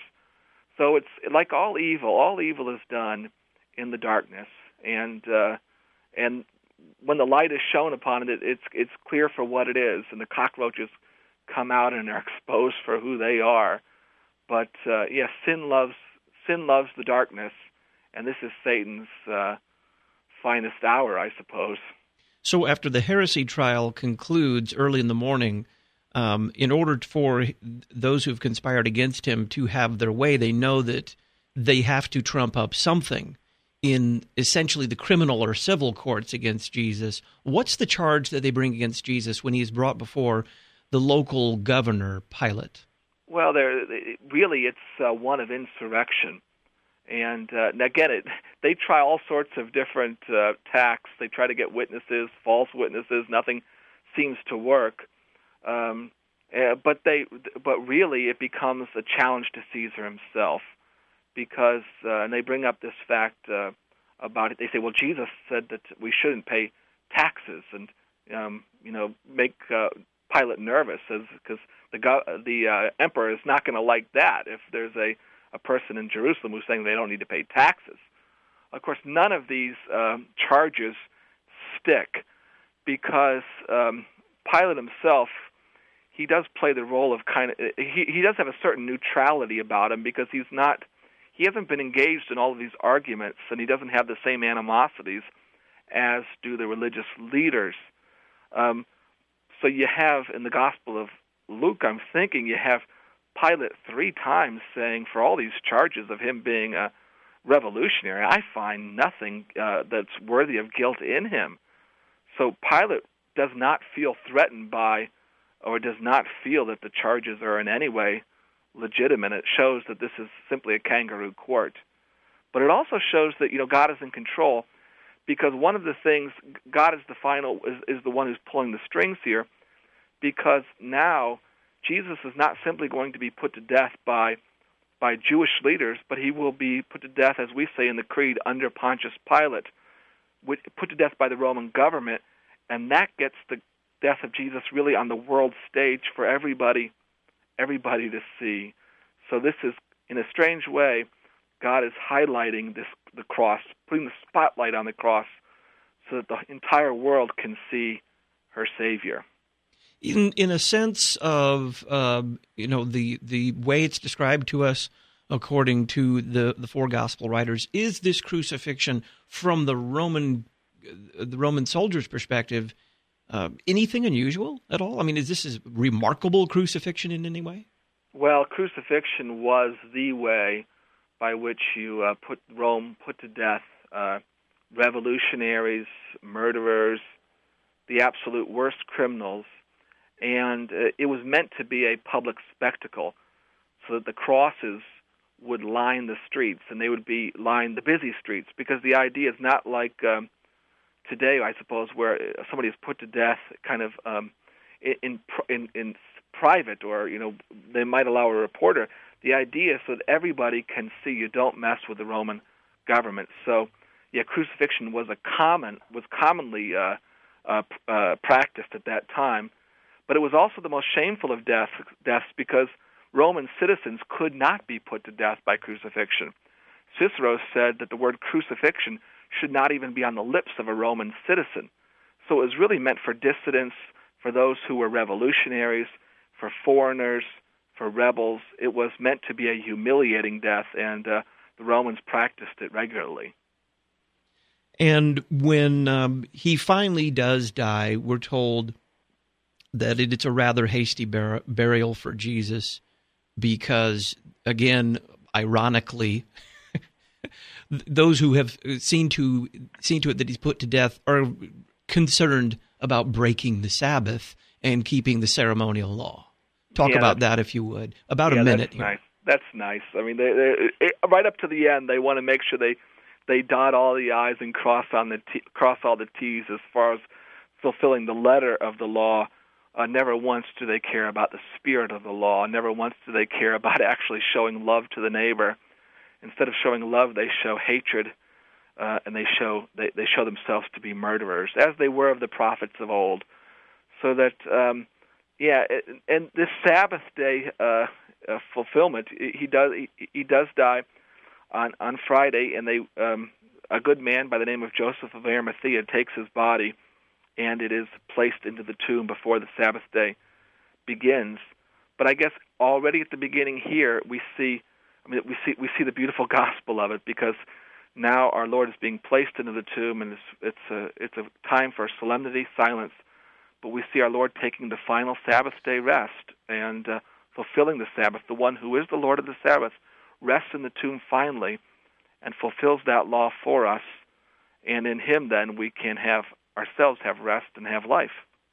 So it's like all evil. All evil is done in the darkness, and uh, and when the light is shone upon it, it's it's clear for what it is, and the cockroaches come out and are exposed for who they are. But uh, yes, yeah, sin loves sin loves the darkness, and this is Satan's uh, finest hour, I suppose. So after the heresy trial concludes early in the morning, um, in order for those who have conspired against him to have their way, they know that they have to trump up something in essentially the criminal or civil courts against Jesus. What's the charge that they bring against Jesus when he is brought before the local governor, Pilate? Well, there really it's uh, one of insurrection. And, uh, and again, it, they try all sorts of different uh, tacks. They try to get witnesses, false witnesses. Nothing seems to work. Um, uh, but they, but really, it becomes a challenge to Caesar himself, because uh, and they bring up this fact uh, about it. They say, well, Jesus said that we shouldn't pay taxes, and um, you know, make uh, Pilate nervous, because the the uh, emperor is not going to like that if there's a a person in Jerusalem who's saying they don't need to pay taxes. Of course, none of these um, charges stick because um, Pilate himself, he does play the role of kind of, he, he does have a certain neutrality about him because he's not, he hasn't been engaged in all of these arguments, and he doesn't have the same animosities as do the religious leaders. Um, so you have, in the Gospel of Luke, I'm thinking, you have Pilate three times saying, for all these charges of him being a revolutionary, I find nothing uh, that's worthy of guilt in him. So Pilate does not feel threatened by, or does not feel that the charges are in any way legitimate. It shows that this is simply a kangaroo court. But it also shows that, you know, God is in control, because one of the things, God is the final, is, is the one who's pulling the strings here, because now Jesus is not simply going to be put to death by by Jewish leaders, but he will be put to death, as we say in the Creed, under Pontius Pilate, put to death by the Roman government, and that gets the death of Jesus really on the world stage for everybody, everybody to see. So this is, in a strange way, God is highlighting this the cross, putting the spotlight on the cross, so that the entire world can see her Savior. In in a sense of uh, you know the the way it's described to us according to the, the four gospel writers, is this crucifixion from the Roman the Roman soldier's perspective uh, anything unusual at all? I mean, is this a remarkable crucifixion in any way? Well, crucifixion was the way by which you uh, put Rome put to death uh, revolutionaries, murderers, the absolute worst criminals. And uh, it was meant to be a public spectacle, so that the crosses would line the streets, and they would be line the busy streets, because the idea is not like um, today, I suppose, where somebody is put to death kind of um, in, in in private, or you know they might allow a reporter. The idea is so that everybody can see. You don't mess with the Roman government. So, yeah, crucifixion was a common was commonly uh, uh, uh, practiced at that time. But it was also the most shameful of death, deaths because Roman citizens could not be put to death by crucifixion. Cicero said that the word crucifixion should not even be on the lips of a Roman citizen. So it was really meant for dissidents, for those who were revolutionaries, for foreigners, for rebels. It was meant to be a humiliating death, and uh, the Romans practiced it regularly. And when um, he finally does die, we're told that it's a rather hasty bur- burial for Jesus because, again, ironically, th- those who have seen to seen to it that he's put to death are concerned about breaking the Sabbath and keeping the ceremonial law. Talk yeah, about that if you would. About yeah, a minute that's here. Nice. That's nice. I mean, they, they, it, right up to the end, they want to make sure they they dot all the I's and cross on the t- cross all the T's as far as fulfilling the letter of the law. Uh, never once do they care about the spirit of the law. Never once do they care about actually showing love to the neighbor. Instead of showing love, they show hatred, uh, and they show they, they show themselves to be murderers, as they were of the prophets of old. So that, um, yeah, and this Sabbath day uh, uh, fulfillment, he does he, he does die on on Friday, and they um, a good man by the name of Joseph of Arimathea takes his body, and it is placed into the tomb before the Sabbath day begins. But I guess already at the beginning here we see, I mean, we see we see the beautiful gospel of it, because now our Lord is being placed into the tomb, and it's it's a it's a time for solemnity, silence. But we see our Lord taking the final Sabbath day rest and uh, fulfilling the Sabbath. The one who is the Lord of the Sabbath rests in the tomb finally and fulfills that law for us. And in him, then, we can have ourselves have rest and have life.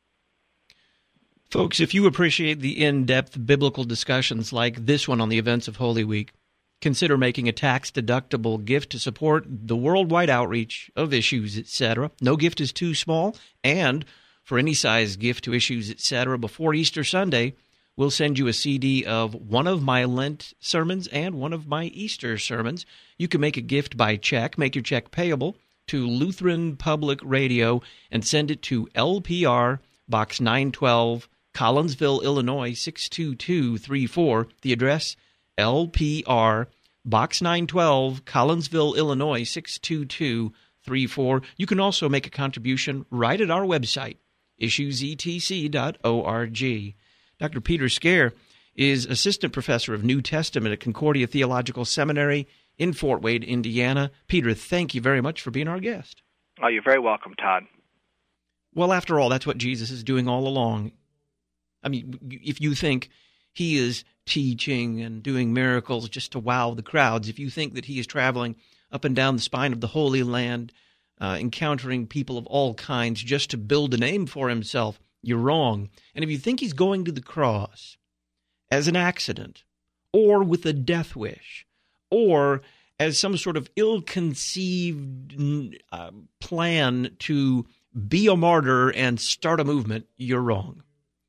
Folks, if you appreciate the in-depth biblical discussions like this one on the events of Holy Week, consider making a tax-deductible gift to support the worldwide outreach of Issues, et cetera. No gift is too small, and for any size gift to Issues, et cetera, before Easter Sunday, we'll send you a C D of one of my Lent sermons and one of my Easter sermons. You can make a gift by check, make your check payable to Lutheran Public Radio, and send it to L P R, Box nine twelve, Collinsville, Illinois, six two two three four. The address, L P R, Box nine twelve, Collinsville, Illinois, six two two three four. You can also make a contribution right at our website, issues e t c dot org. Doctor Peter Scare is Assistant Professor of New Testament at Concordia Theological Seminary in Fort Wade, Indiana. Peter, thank you very much for being our guest. Oh, you're very welcome, Todd. Well, after all, that's what Jesus is doing all along. I mean, if you think he is teaching and doing miracles just to wow the crowds, if you think that he is traveling up and down the spine of the Holy Land, uh, encountering people of all kinds just to build a name for himself, you're wrong. And if you think he's going to the cross as an accident, or with a death wish, or as some sort of ill-conceived uh, plan to be a martyr and start a movement, you're wrong.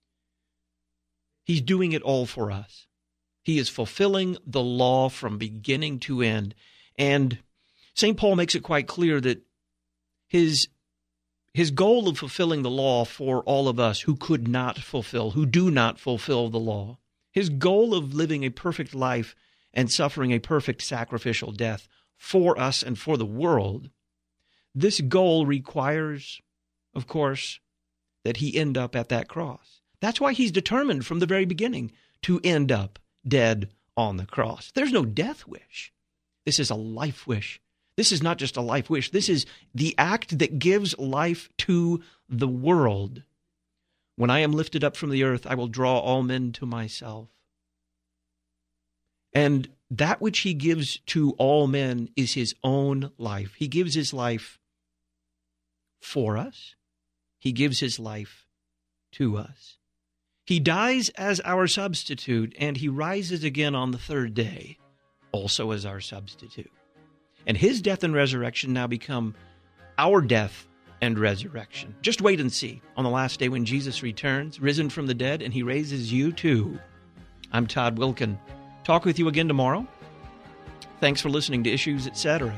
He's doing it all for us. He is fulfilling the law from beginning to end. And Saint Paul makes it quite clear that his his goal of fulfilling the law for all of us who could not fulfill, who do not fulfill the law, his goal of living a perfect life and suffering a perfect sacrificial death for us and for the world, this goal requires, of course, that he end up at that cross. That's why he's determined from the very beginning to end up dead on the cross. There's no death wish. This is a life wish. This is not just a life wish. This is the act that gives life to the world. When I am lifted up from the earth, I will draw all men to myself. And that which he gives to all men is his own life. He gives his life for us. He gives his life to us. He dies as our substitute, and he rises again on the third day, also as our substitute. And his death and resurrection now become our death and resurrection. Just wait and see on the last day when Jesus returns, risen from the dead, and he raises you too. I'm Todd Wilken. Talk with you again tomorrow. Thanks for listening to Issues, et cetera.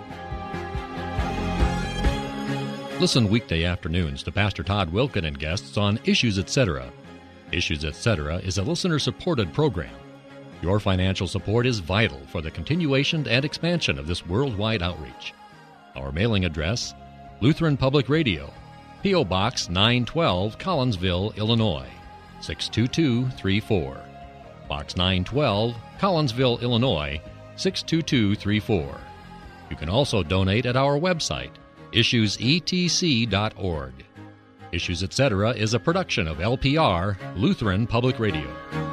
Listen weekday afternoons to Pastor Todd Wilken and guests on Issues, et cetera. Issues, et cetera is a listener-supported program. Your financial support is vital for the continuation and expansion of this worldwide outreach. Our mailing address, Lutheran Public Radio, P O. Box nine twelve, Collinsville, Illinois, six two two three four. Box nine twelve, Collinsville, Illinois, six two two three four. You can also donate at our website, issues e t c dot org. Issues, et cetera is a production of L P R, Lutheran Public Radio.